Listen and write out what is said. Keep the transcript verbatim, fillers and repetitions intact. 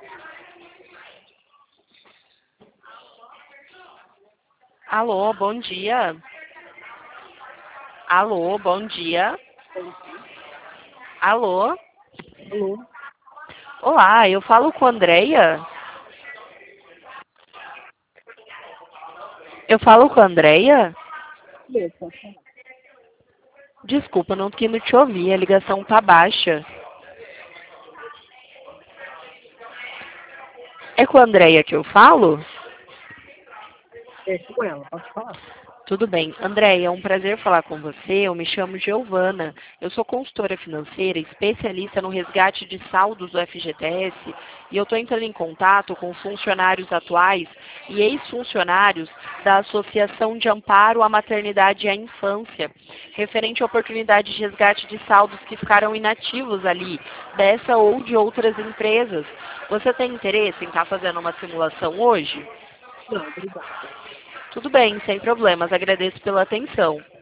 Alô, bom dia. Alô, bom dia. Alô? Alô? Olá, eu falo com a Andrea? Eu falo com a Andrea? Alô, pode falar. Desculpa, não tô te ouvir, a ligação tá baixa. É com a Andrea que eu falo? É com ela, pode falar. Tudo bem. Andréia, é um prazer falar com você. Eu me chamo Giovana. Eu sou consultora financeira, especialista no resgate de saldos do F G T S e eu estou entrando em contato com funcionários atuais e ex-funcionários da Associação de Amparo à Maternidade e à Infância, referente à oportunidade de resgate de saldos que ficaram inativos ali, dessa ou de outras empresas. Você tem interesse em estar fazendo uma simulação hoje? Não, obrigada. Tudo bem, sem problemas. Agradeço pela atenção.